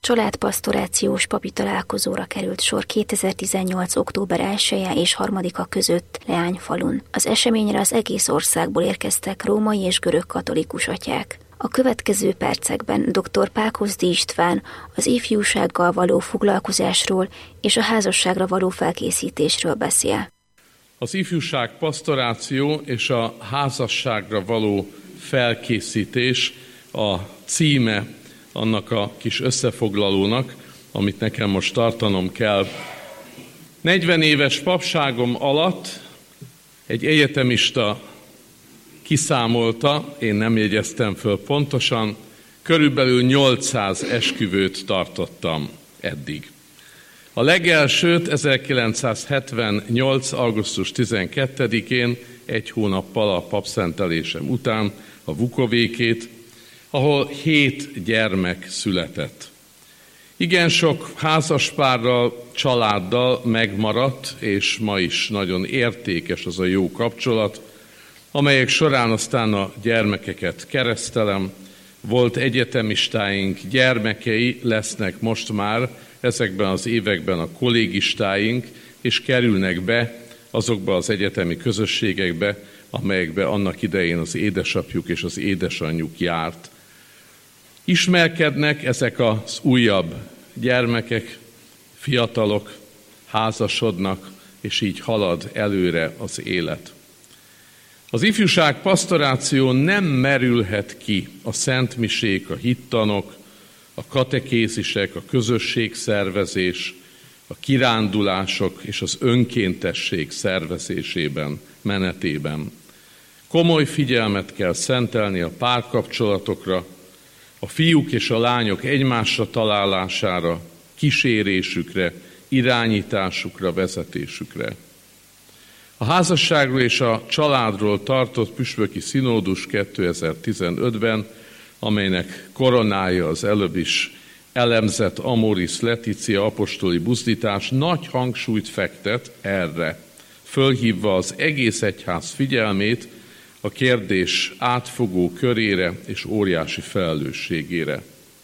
Családpastorációs papi találkozóra került sor 2018. október 1-e és 3-a között Leányfalun. Az eseményre az egész országból érkeztek római és görög katolikus atyák. A következő percekben dr. Pákozdi István az ifjúsággal való foglalkozásról és a házasságra való felkészítésről beszél. Az ifjúság pastoráció és a házasságra való felkészítés a címe annak a kis összefoglalónak, amit nekem most tartanom kell. 40 éves papságom alatt egy egyetemista kiszámolta, én nem jegyeztem föl pontosan, körülbelül 800 esküvőt tartottam eddig. A legelsőt 1978. augusztus 12-én, egy hónappal a papszentelésem után, a Vukovékét, ahol 7 gyermek született. Igen sok házaspárral, családdal megmaradt, és ma is nagyon értékes az a jó kapcsolat, amelyek során aztán a gyermekeket keresztelem. Volt egyetemistáink gyermekei, lesznek most már ezekben az években a kollégistáink, és kerülnek be azokba az egyetemi közösségekbe, amelyekbe annak idején az édesapjuk és az édesanyjuk járt. Ismerkednek ezek az újabb gyermekek, fiatalok, házasodnak, és így halad előre az élet. Az ifjúság pastoráció nem merülhet ki a szentmisék, a hittanok, a katekézisek, a közösségszervezés, a kirándulások és az önkéntesség szervezésében, menetében. Komoly figyelmet kell szentelni a párkapcsolatokra, a fiúk és a lányok egymásra találására, kísérésükre, irányításukra, vezetésükre. A házasságról és a családról tartott püspöki szinódus 2015-ben, amelynek koronája az előbb is elemzett Amoris Laetitia apostoli buzdítás, nagy hangsúlyt fektet erre, fölhívva az egész egyház figyelmét a kérdés átfogó körére és óriási felelősségére.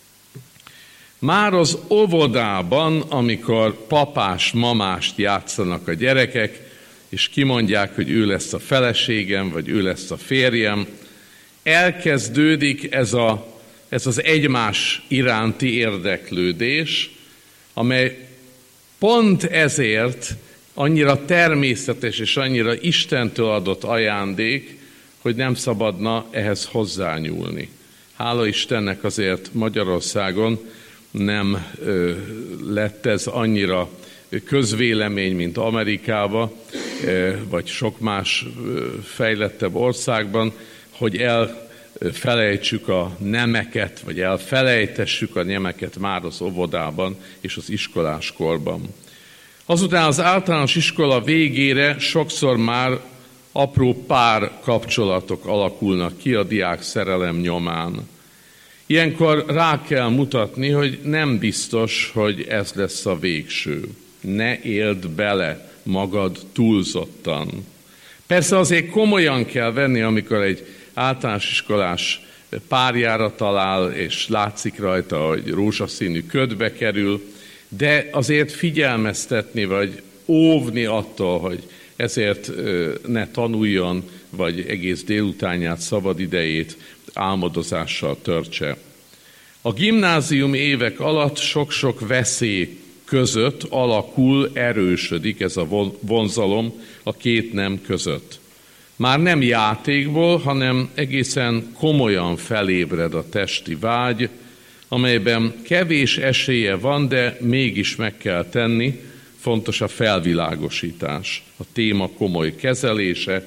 Már az óvodában, amikor papás-mamást játszanak a gyerekek, és kimondják, hogy ő lesz a feleségem, vagy ő lesz a férjem, elkezdődik ez az egymás iránti érdeklődés, amely pont ezért annyira természetes és annyira Istentől adott ajándék, hogy nem szabadna ehhez hozzányúlni. Hála Istennek azért Magyarországon nem lett ez annyira közvélemény, mint Amerikában, vagy sok más fejlettebb országban, hogy elfelejtsük a nemeket, vagy elfelejtessük a nemeket már az óvodában és az iskoláskorban. Azután az általános iskola végére sokszor már apró pár kapcsolatok alakulnak ki a diák szerelem nyomán. Ilyenkor rá kell mutatni, hogy nem biztos, hogy ez lesz a végső. Ne éld bele magad túlzottan. Persze azért komolyan kell venni, amikor egy általános iskolás párjára talál, és látszik rajta, hogy rózsaszínű ködbe kerül, de azért figyelmeztetni, vagy óvni attól, hogy ezért ne tanuljon, vagy egész délutánját, szabadidejét álmodozással törtse. A gimnázium évek alatt sok-sok veszély között alakul, erősödik ez a vonzalom a két nem között. Már nem játékból, hanem egészen komolyan felébred a testi vágy, amelyben kevés esélye van, de mégis meg kell tenni, fontos a felvilágosítás, a téma komoly kezelése,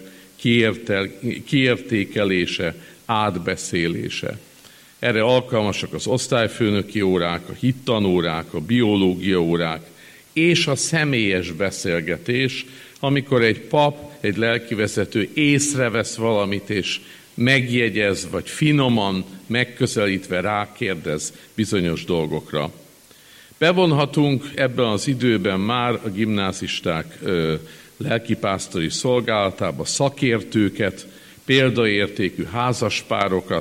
kiértékelése, átbeszélése. Erre alkalmasak az osztályfőnöki órák, a hittanórák, a biológia órák és a személyes beszélgetés, amikor egy pap, egy lelkivezető észrevesz valamit és megjegyez, vagy finoman megközelítve rákérdez bizonyos dolgokra. Bevonhatunk ebben az időben már a gimnázisták lelkipásztori szolgálatába szakértőket, példaértékű házaspárokat,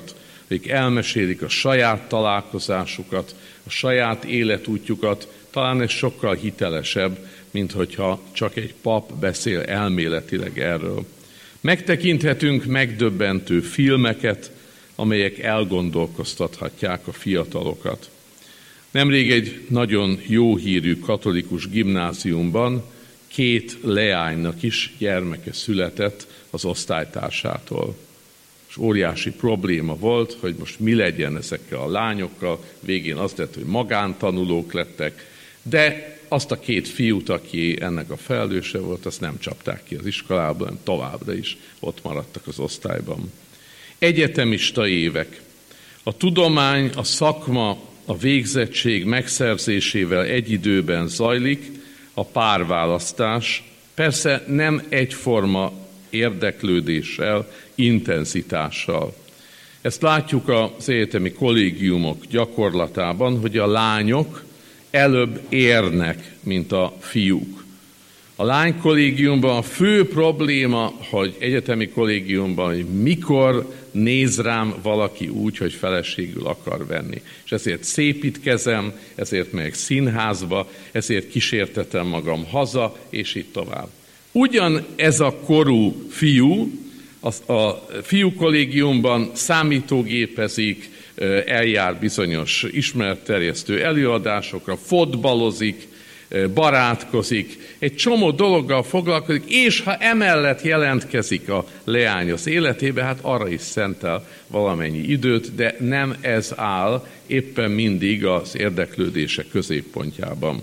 akik elmesélik a saját találkozásukat, a saját életútjukat, talán ez sokkal hitelesebb, mint hogyha csak egy pap beszél elméletileg erről. Megtekinthetünk megdöbbentő filmeket, amelyek elgondolkoztathatják a fiatalokat. Nemrég egy nagyon jó hírű katolikus gimnáziumban 2 leánynak is gyermeke született az osztálytársától. És óriási probléma volt, hogy most mi legyen ezekkel a lányokkal. Végén az lett, hogy magántanulók lettek, de azt a 2 fiút, aki ennek a felelőse volt, azt nem csapták ki az iskolából, hanem továbbra is ott maradtak az osztályban. Egyetemista évek. A tudomány, a szakma, a végzettség megszerzésével egy időben zajlik, a párválasztás, persze nem egyforma érdeklődéssel, intenzitással. Ezt látjuk az egyetemi kollégiumok gyakorlatában, hogy a lányok előbb érnek, mint a fiúk. A lánykollégiumban a fő probléma, hogy egyetemi kollégiumban, hogy mikor néz rám valaki úgy, hogy feleségül akar venni. És ezért szépítkezem, ezért megyek színházba, ezért kísértetem magam haza, és így tovább. Ugyan ez a korú fiú, a fiú kollégiumban számítógépezik, eljár bizonyos ismeretterjesztő előadásokra, fotbalozik, barátkozik, egy csomó dologgal foglalkozik, és ha emellett jelentkezik a leány az életébe, hát arra is szentel valamennyi időt, de nem ez áll éppen mindig az érdeklődése középpontjában.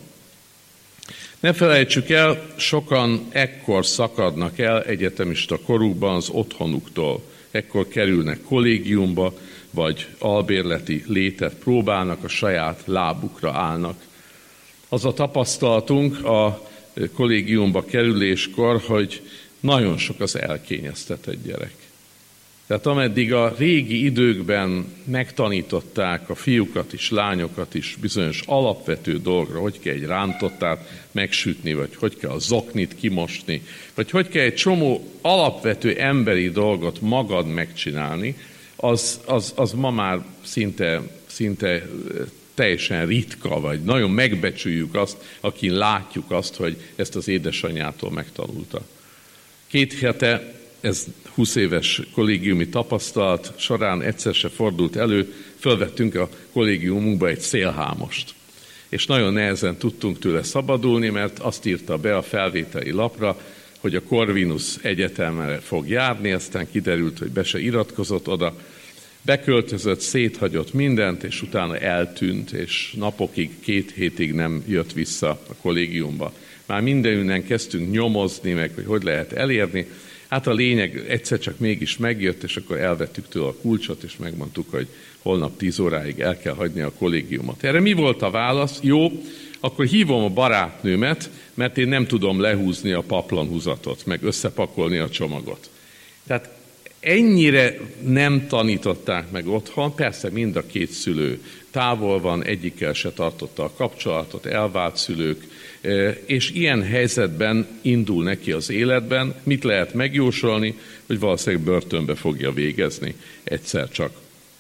Ne felejtsük el, sokan ekkor szakadnak el egyetemista korukban az otthonuktól. Ekkor kerülnek kollégiumba, vagy albérleti létet próbálnak, a saját lábukra állnak. Az a tapasztalatunk a kollégiumba kerüléskor, hogy nagyon sok az elkényeztetett gyerek. Tehát ameddig a régi időkben megtanították a fiúkat is, lányokat is bizonyos alapvető dolgra, hogy kell egy rántottát megsütni, vagy hogy kell a zoknit kimosni, vagy hogy kell egy csomó alapvető emberi dolgot magad megcsinálni, az ma már szinte teljesen ritka, vagy nagyon megbecsüljük azt, akin látjuk azt, hogy ezt az édesanyjától megtanulta. 2 hete, ez 20 éves kollégiumi tapasztalat során egyszer se fordult elő, fölvettünk a kollégiumunkba egy szélhámost. És nagyon nehezen tudtunk tőle szabadulni, mert azt írta be a felvételi lapra, hogy a Corvinus Egyetemre fog járni, aztán kiderült, hogy be se iratkozott oda, beköltözött, széthagyott mindent, és utána eltűnt, és napokig, 2 hétig nem jött vissza a kollégiumba. Már mindenünnen kezdtünk nyomozni meg, hogy lehet elérni. Hát a lényeg egyszer csak mégis megjött, és akkor elvettük tőle a kulcsot, és megmondtuk, hogy holnap 10 óráig el kell hagyni a kollégiumot. Erre mi volt a válasz? Jó, akkor hívom a barátnőmet, mert én nem tudom lehúzni a paplanhúzatot, meg összepakolni a csomagot. Tehát ennyire nem tanították meg otthon, persze mind a 2 szülő távol van, egyikkel se tartotta a kapcsolatot, elvált szülők, és ilyen helyzetben indul neki az életben, mit lehet megjósolni, hogy valószínűleg börtönbe fogja végezni egyszer csak.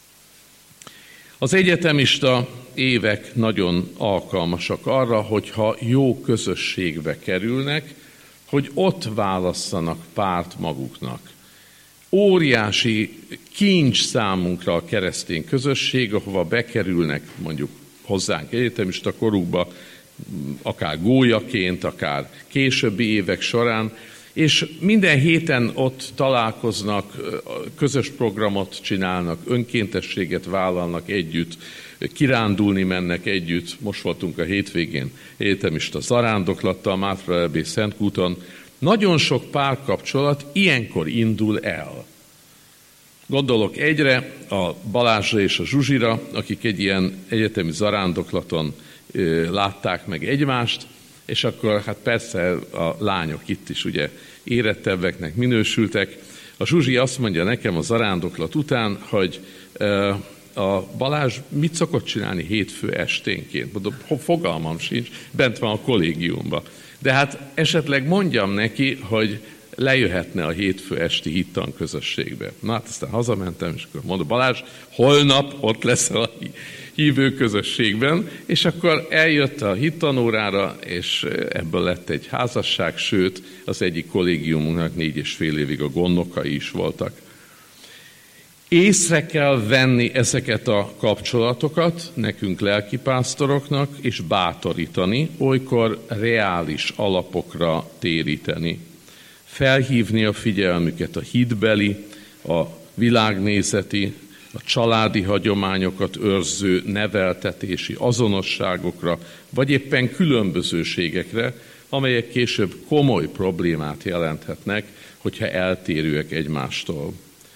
Az egyetemista évek nagyon alkalmasak arra, hogyha jó közösségbe kerülnek, hogy ott válasszanak párt maguknak. Óriási kincs számunkra a keresztény közösség, ahova bekerülnek mondjuk hozzánk egyetemista korukba, akár gólyaként, akár későbbi évek során, és minden héten ott találkoznak, közös programot csinálnak, önkéntességet vállalnak együtt, kirándulni mennek együtt. Most voltunk a hétvégén egyetemista zarándoklattal, Mátra Szentkúton. Nagyon sok párkapcsolat ilyenkor indul el. Gondolok egyre, a Balázsra és a Zsuzsira, akik egy ilyen egyetemi zarándoklaton látták meg egymást, és akkor hát persze a lányok itt is ugye érettebbeknek minősültek. A Zsuzsi azt mondja nekem a zarándoklat után, hogy a Balázs mit szokott csinálni hétfő esténként? Mondom, fogalmam sincs, bent van a kollégiumban. De hát esetleg mondjam neki, hogy lejöhetne a hétfő esti hittan közösségbe. Na hát aztán hazamentem, és akkor mondom, Balázs, holnap ott leszel a hívő közösségben, és akkor eljött a hittanórára, és ebből lett egy házasság, sőt, az egyik kollégiumunknak 4,5 évig a gondnokai is voltak. Észre kell venni ezeket a kapcsolatokat, nekünk lelkipásztoroknak, és bátorítani, olykor reális alapokra téríteni. Felhívni a figyelmüket a hitbeli, a világnézeti, a családi hagyományokat őrző neveltetési azonosságokra, vagy éppen különbözőségekre, amelyek később komoly problémát jelenthetnek, hogyha eltérőek egymástól.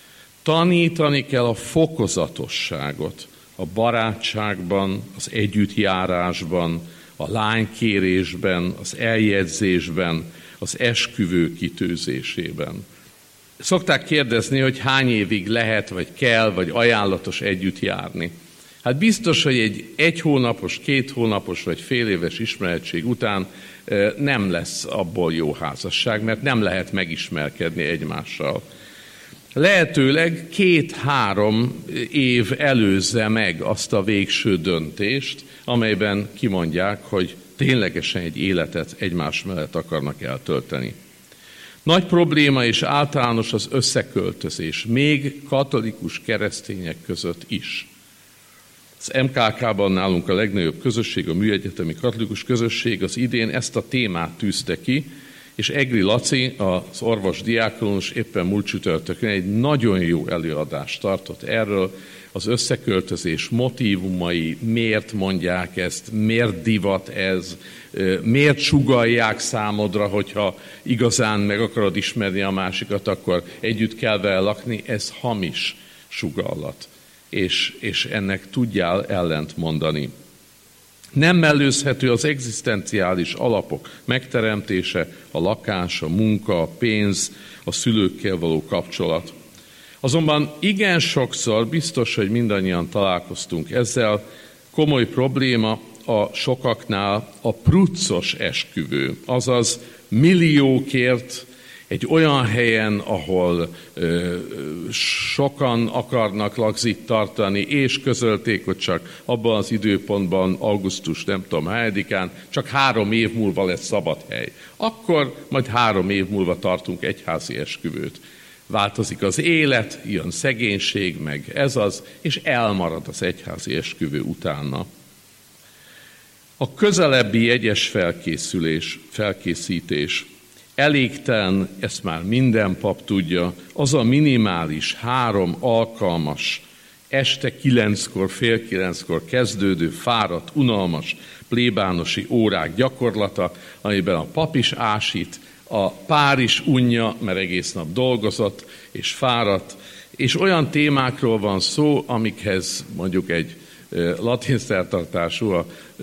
Tanítani kell a fokozatosságot a barátságban, az együttjárásban, a lánykérésben, az eljegyzésben, az esküvő kitűzésében. Szokták kérdezni, hogy hány évig lehet, vagy kell, vagy ajánlatos együtt járni. Hát biztos, hogy egy hónapos, 2 hónapos, vagy fél éves ismeretség után nem lesz abból jó házasság, mert nem lehet megismerkedni egymással. Lehetőleg 2-3 év előzze meg azt a végső döntést, amelyben kimondják, hogy ténylegesen egy életet egymás mellett akarnak eltölteni. Nagy probléma és általános az összeköltözés, még katolikus keresztények között is. Az MKK-ban nálunk a legnagyobb közösség, a műegyetemi katolikus közösség az idén ezt a témát tűzte ki, és Egri Laci, az orvos diákonus éppen múlt csütörtökön egy nagyon jó előadást tartott erről, az összeköltözés motívumai, miért mondják ezt, miért divat ez, miért sugallják számodra, hogyha igazán meg akarod ismerni a másikat, akkor együtt kell vele lakni, ez hamis sugallat, és ennek tudjál ellent mondani. Nem mellőzhető az egzisztenciális alapok megteremtése, a lakás, a munka, a pénz, a szülőkkel való kapcsolat. Azonban igen sokszor, biztos, hogy mindannyian találkoztunk ezzel, komoly probléma a sokaknál a pruccos esküvő, azaz milliókért egy olyan helyen, ahol sokan akarnak lagzit tartani, és közölték, hogy csak abban az időpontban, augusztus nem tudom hányadikán, csak 3 év múlva lesz szabad hely. Akkor majd 3 év múlva tartunk egyházi esküvőt. Változik az élet, jön szegénység, meg ez az, és elmarad az egyházi esküvő utána. A közelebbi jegyes felkészítés elégtelen, ezt már minden pap tudja, az a minimális 3 alkalmas, este 9-kor, fél 9-kor kezdődő, fáradt, unalmas, plébánosi órák gyakorlata, amiben a pap is ásít, a pár is unja, mert egész nap dolgozott és fáradt, és olyan témákról van szó, amikhez mondjuk egy latin szertartású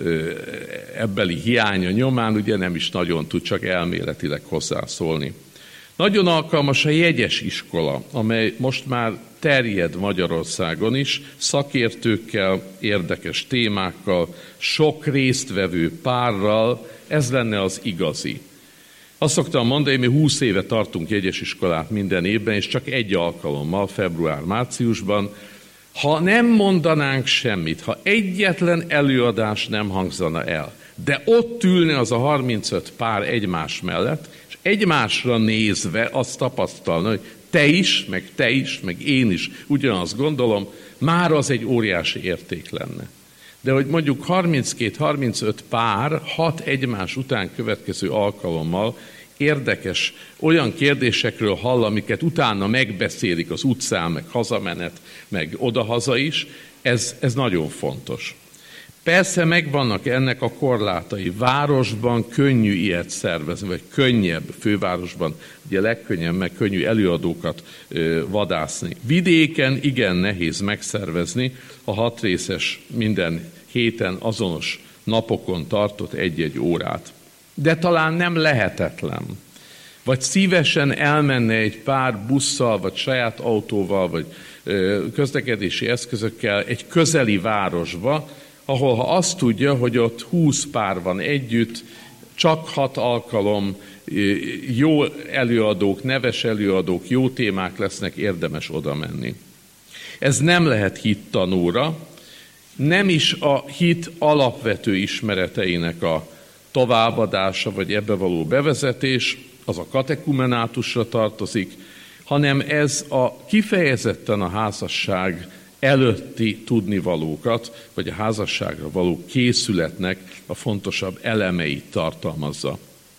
ebbeli hiánya nyomán ugye nem is nagyon tud csak elméletileg hozzászólni. Nagyon alkalmas a jegyes iskola, amely most már terjed Magyarországon is, szakértőkkel, érdekes témákkal, sok résztvevő párral, ez lenne az igazi. Azt szoktam mondani, mi 20 éve tartunk jegyes iskolát minden évben, és csak egy alkalommal, február-márciusban, ha nem mondanánk semmit, ha egyetlen előadás nem hangzana el, de ott ülne az a 35 pár egymás mellett, és egymásra nézve azt tapasztalna, hogy te is, meg én is ugyanazt gondolom, már az egy óriási érték lenne. De hogy mondjuk 32-35 pár 6 egymás után következő alkalommal érdekes olyan kérdésekről hall, amiket utána megbeszélik az utcán, meg hazamenet, meg odahaza is, ez nagyon fontos. Persze megvannak ennek a korlátai. Városban könnyű ilyet szervezni, vagy könnyebb, fővárosban ugye legkönnyebb, meg könnyű előadókat vadászni. Vidéken igen nehéz megszervezni a 6 részes minden héten azonos napokon tartott egy-egy órát. De talán nem lehetetlen. Vagy szívesen elmenne egy pár busszal, vagy saját autóval, vagy közlekedési eszközökkel egy közeli városba, ahol ha azt tudja, hogy ott 20 pár van együtt, csak 6 alkalom, jó előadók, neves előadók, jó témák lesznek, érdemes oda menni. Ez nem lehet hittanóra, nem is a hit alapvető ismereteinek a továbbadása, vagy ebbe való bevezetés, az a katekumenátusra tartozik, hanem ez a kifejezetten a házasság előtti tudnivalókat, vagy a házasságra való készületnek a fontosabb elemeit tartalmazza.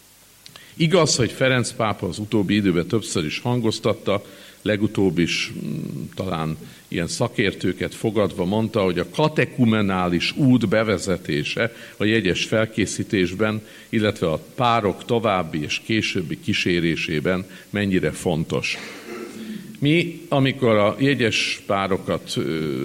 Igaz, hogy Ferenc pápa az utóbbi időben többször is hangoztatta, legutóbb is talán ilyen szakértőket fogadva mondta, hogy a katekumenális út bevezetése a jegyes felkészítésben, illetve a párok további és későbbi kísérésében mennyire fontos. Mi, amikor a jegyes párokat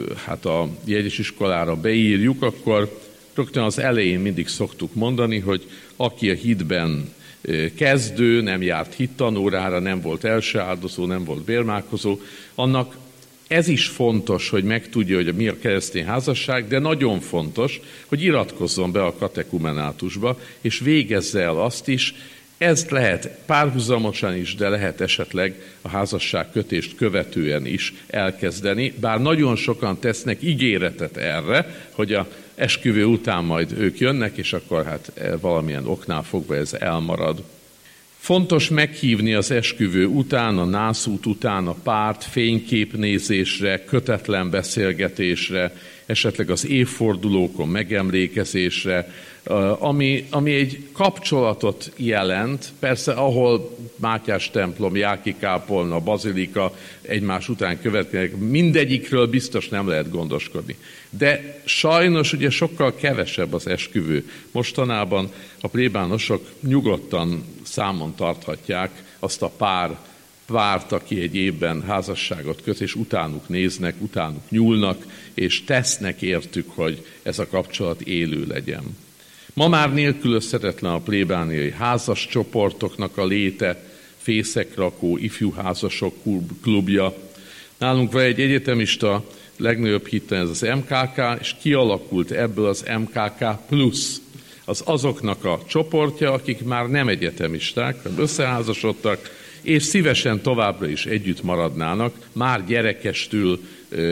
a jegyes iskolára beírjuk, akkor rögtön az elején mindig szoktuk mondani, hogy aki a hitben kezdő, nem járt hittanórára, nem volt elsőáldozó, nem volt bérmálkozó, annak ez is fontos, hogy megtudja, hogy mi a keresztény házasság, de nagyon fontos, hogy iratkozzon be a katekumenátusba, és végezze el azt is. Ezt lehet párhuzamosan is, de lehet esetleg a házasságkötést követően is elkezdeni, bár nagyon sokan tesznek ígéretet erre, hogy a esküvő után majd ők jönnek, és akkor valamilyen oknál fogva ez elmarad. Fontos meghívni az esküvő után, a nászút után a párt fényképnézésre, kötetlen beszélgetésre, esetleg az évfordulókon megemlékezésre, ami egy kapcsolatot jelent, persze ahol Mátyás templom, Jáki kápolna, bazilika egymás után következnek, mindegyikről biztos nem lehet gondoskodni. De sajnos ugye sokkal kevesebb az esküvő. Mostanában a plébánosok nyugodtan számon tarthatják azt a párt, aki egy évben házasságot köt, és utánuk néznek, utánuk nyúlnak, és tesznek értük, hogy ez a kapcsolat élő legyen. Ma már nélkülözhetetlen a plébániai házas csoportoknak a léte, fészekrakó, ifjúházasok klubja. Nálunk van egy egyetemista, legnagyobb hitten ez az MKK, és kialakult ebből az MKK plusz. Az azoknak a csoportja, akik már nem egyetemisták, hanem összeházasodtak, és szívesen továbbra is együtt maradnának, már gyerekestül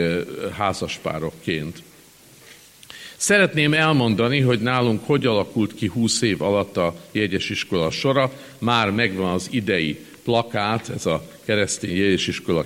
házaspárokként. Szeretném elmondani, hogy nálunk hogy alakult ki 20 év alatt a jegyesiskola sora. Már megvan az idei plakát, ez a keresztény jegyesiskola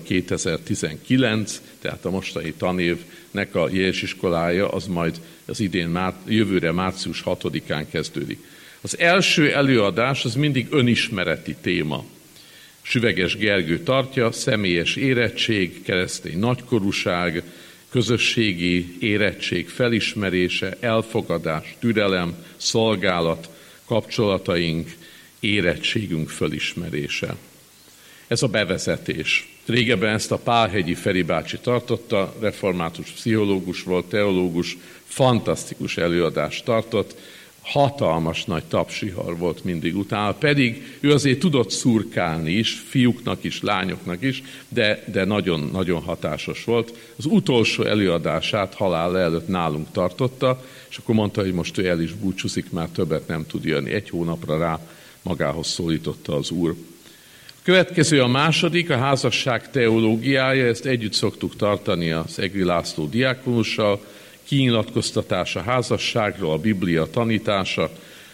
2019, tehát a mostani tanévnek a jegyesiskolája, az majd az jövőre március 6-án kezdődik. Az első előadás az mindig önismereti téma. Süveges Gergő tartja, személyes érettség, keresztény nagykorúság, közösségi érettség felismerése, elfogadás, türelem, szolgálat, kapcsolataink, érettségünk felismerése. Ez a bevezetés. Régebben ezt a Pálhegyi Feri bácsi tartotta, református pszichológus volt, teológus, fantasztikus előadást tartott, hatalmas nagy tapsihar volt mindig utána, pedig ő azért tudott szurkálni is, fiúknak is, lányoknak is, de nagyon, nagyon hatásos volt. Az utolsó előadását halála előtt nálunk tartotta, és akkor mondta, hogy most ő el is búcsúzik, már többet nem tud jönni. 1 hónapra rá magához szólította az Úr. A következő a második, a házasság teológiája, ezt együtt szoktuk tartani az Egri László diákonussal, kinyilatkoztatás a házasságról, a Biblia tanítása,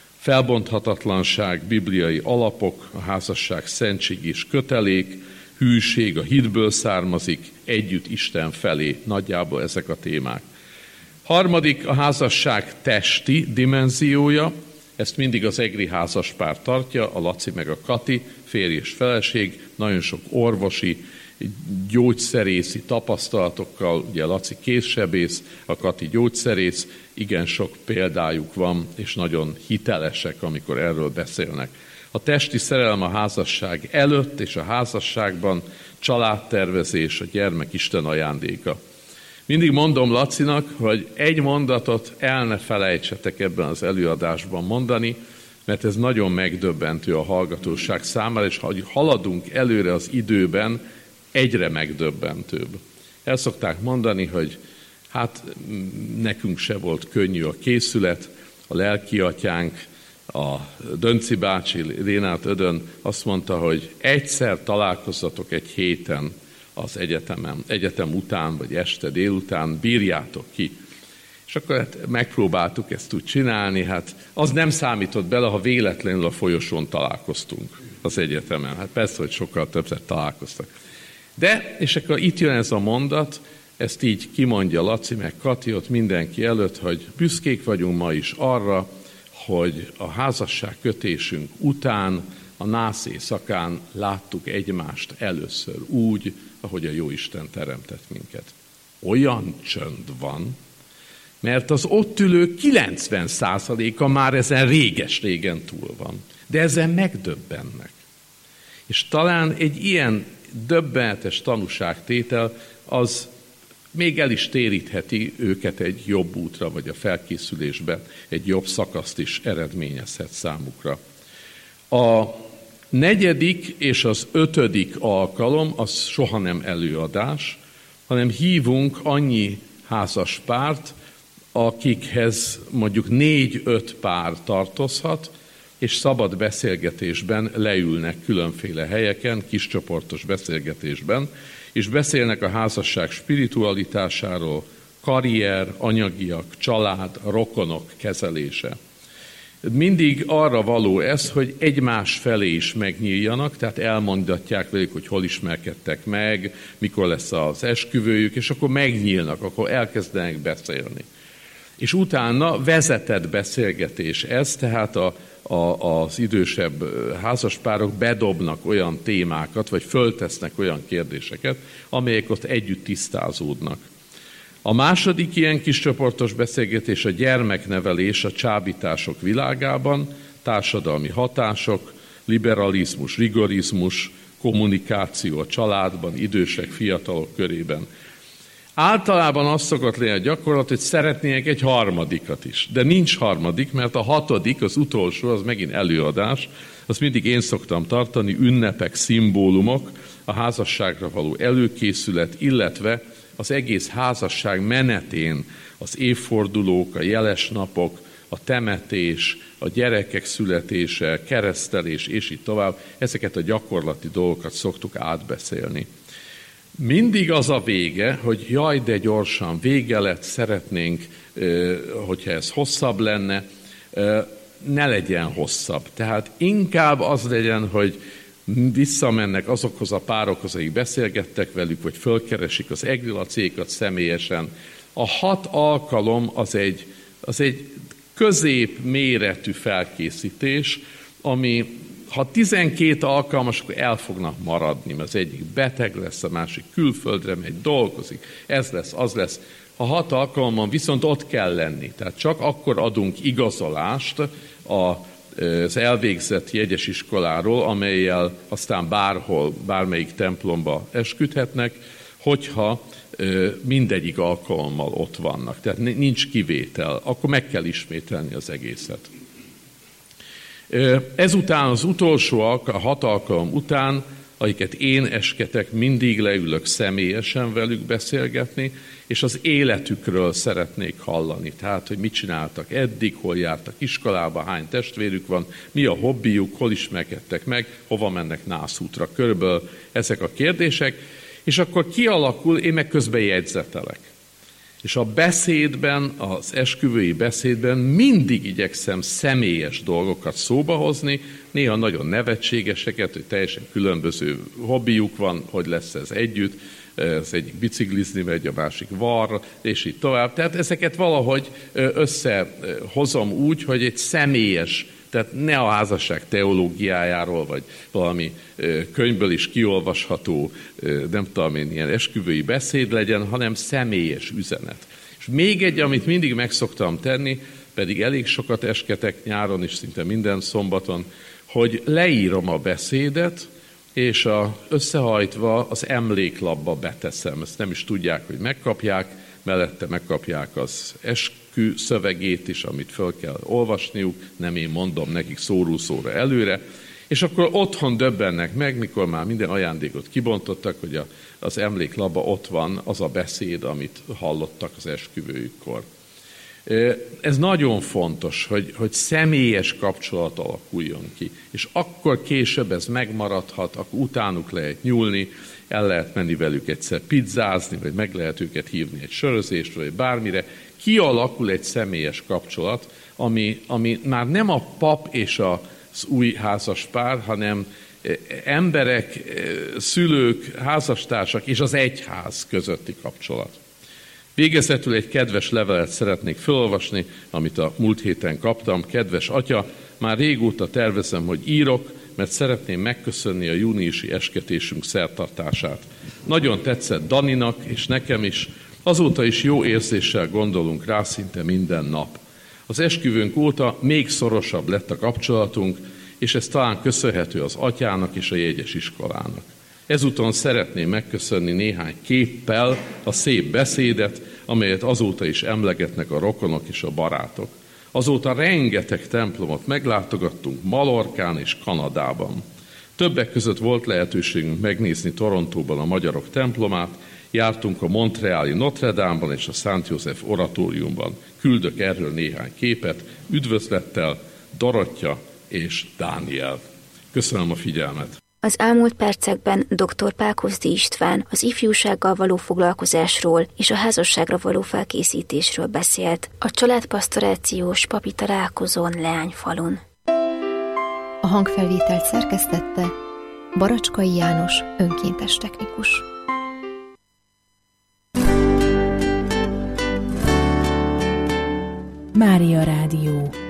felbonthatatlanság, bibliai alapok, a házasság szentség és kötelék, hűség, a hitből származik, együtt Isten felé, nagyjából ezek a témák. Harmadik, a házasság testi dimenziója, ezt mindig az egri házaspár tartja, a Laci meg a Kati, férj és feleség, nagyon sok orvosi, gyógyszerészi tapasztalatokkal, ugye Laci kézsebész, a Kati gyógyszerész, igen sok példájuk van, és nagyon hitelesek, amikor erről beszélnek. A testi szerelem a házasság előtt és a házasságban, családtervezés, a gyermek Isten ajándéka. Mindig mondom Lacinak, hogy egy mondatot el ne felejtsetek ebben az előadásban mondani, mert ez nagyon megdöbbentő a hallgatóság számára, és ha haladunk előre az időben, egyre megdöbbentőbb. El szokták mondani, hogy hát nekünk se volt könnyű a készület, a lelkiatyánk a Dönci bácsi, Lénát Ödön azt mondta, hogy egyszer találkozzatok egy héten az egyetem után, vagy este délután, bírjátok ki. És akkor hát megpróbáltuk ezt úgy csinálni, hát az nem számított bele, ha véletlenül a folyosón találkoztunk az egyetemen. Hát persze, hogy sokkal többször találkoztak. De, és akkor itt jön ez a mondat, ezt így kimondja Laci meg Kati ott mindenki előtt, hogy büszkék vagyunk ma is arra, hogy a házasságkötésünk után, a nász éjszakán láttuk egymást először úgy, ahogy a Jóisten teremtett minket. Olyan csönd van, mert az ott ülő 90%-a már ezen réges-régen túl van. De ezen megdöbbennek. És talán egy ilyen döbbenetes tanúságtétel az még el is térítheti őket egy jobb útra, vagy a felkészülésben egy jobb szakaszt is eredményezhet számukra. A 4. és az 5. alkalom az soha nem előadás, hanem hívunk annyi házas párt, akikhez mondjuk 4-5 pár tartozhat, és szabad beszélgetésben leülnek különféle helyeken, kiscsoportos beszélgetésben, és beszélnek a házasság spiritualitásáról, karrier, anyagiak, család, rokonok kezelése. Mindig arra való ez, hogy egymás felé is megnyíljanak, tehát elmondatják velük, hogy hol ismerkedtek meg, mikor lesz az esküvőjük, és akkor megnyílnak, akkor elkezdenek beszélni. És utána vezetett beszélgetés ez, tehát az idősebb házaspárok bedobnak olyan témákat, vagy föltesznek olyan kérdéseket, amelyek ott együtt tisztázódnak. A második ilyen kis csoportos beszélgetés a gyermeknevelés a csábítások világában, társadalmi hatások, liberalizmus, rigorizmus, kommunikáció a családban, idősek, fiatalok körében. Általában az szokott lenni a gyakorlat, hogy szeretnének egy harmadikat is. De nincs harmadik, mert a 6., az utolsó, az megint előadás. Azt mindig én szoktam tartani, ünnepek, szimbólumok, a házasságra való előkészület, illetve az egész házasság menetén az évfordulók, a jeles napok, a temetés, a gyerekek születése, keresztelés, és így tovább. Ezeket a gyakorlati dolgokat szoktuk átbeszélni. Mindig az a vége, hogy jaj, de gyorsan vége lett, szeretnénk, hogyha ez hosszabb lenne, ne legyen hosszabb. Tehát inkább az legyen, hogy visszamennek azokhoz a párokhoz, akik beszélgettek velük, vagy fölkeresik az egrilacékat személyesen. A 6 alkalom az egy középméretű felkészítés, ami ha 12 alkalmas, akkor el fognak maradni, mert az egyik beteg lesz, a másik külföldre megy, dolgozik, ez lesz, az lesz. A 6 alkalommal viszont ott kell lenni, tehát csak akkor adunk igazolást az elvégzett jegyes iskoláról, amellyel aztán bárhol, bármelyik templomba esküdhetnek, hogyha mindegyik alkalommal ott vannak. Tehát nincs kivétel, akkor meg kell ismételni az egészet. Ezután az utolsó a 6 alkalom után, akiket én esketek, mindig leülök személyesen velük beszélgetni, és az életükről szeretnék hallani. Tehát, hogy mit csináltak eddig, hol jártak iskolába, hány testvérük van, mi a hobbijuk, hol ismerkedtek meg, hova mennek nászútra. Körülbelül ezek a kérdések, és akkor kialakul, én meg közben jegyzetelek. És a beszédben, az esküvői beszédben mindig igyekszem személyes dolgokat szóba hozni, néha nagyon nevetségeseket, hogy teljesen különböző hobbiuk van, hogy lesz ez együtt, az egyik biciklizni megy, a másik var, és így tovább. Tehát ezeket valahogy összehozom úgy, hogy egy személyes, tehát ne a házasság teológiájáról, vagy valami könyvből is kiolvasható, nem tudom én, ilyen esküvői beszéd legyen, hanem személyes üzenet. És még egy, amit mindig meg szoktam tenni, pedig elég sokat esketek nyáron is, szinte minden szombaton, hogy leírom a beszédet, és összehajtva az emléklapba beteszem. Ezt nem is tudják, hogy megkapják, mellette megkapják az eskü szövegét is, amit föl kell olvasniuk, nem én mondom nekik szóról szóra előre, és akkor otthon döbbennek meg, mikor már minden ajándékot kibontottak, hogy az emléklapba ott van az a beszéd, amit hallottak az esküvőjükkor. Ez nagyon fontos, hogy személyes kapcsolat alakuljon ki, és akkor később ez megmaradhat, akkor utánuk lehet nyúlni, el lehet menni velük egyszer pizzázni, vagy meg lehet őket hívni egy sörözésre, vagy bármire. Kialakul egy személyes kapcsolat, ami már nem a pap és az új házaspár, hanem emberek, szülők, házastársak és az egyház közötti kapcsolat. Végezetül egy kedves levelet szeretnék felolvasni, amit a múlt héten kaptam. Kedves atya, már régóta tervezem, hogy írok, mert szeretném megköszönni a júniusi esketésünk szertartását. Nagyon tetszett Daninak és nekem is, azóta is jó érzéssel gondolunk rá szinte minden nap. Az esküvőnk óta még szorosabb lett a kapcsolatunk, és ez talán köszönhető az atyának és a jegyes iskolának. Ezúton szeretném megköszönni néhány képpel a szép beszédet, amelyet azóta is emlegetnek a rokonok és a barátok. Azóta rengeteg templomot meglátogattunk Mallorcán és Kanadában. Többek között volt lehetőségünk megnézni Torontóban a magyarok templomát, jártunk a montreali Notre Dame-ban és a Szent József oratóriumban. Küldök erről néhány képet, üdvözlettel Dorottya és Dániel. Köszönöm a figyelmet! Az elmúlt percekben dr. Pákozdi István az ifjúsággal való foglalkozásról és a házasságra való felkészítésről beszélt a családpastorációs papi találkozón Leányfalun. A hangfelvételt szerkesztette Baracskai János önkéntes technikus. Mária Rádió.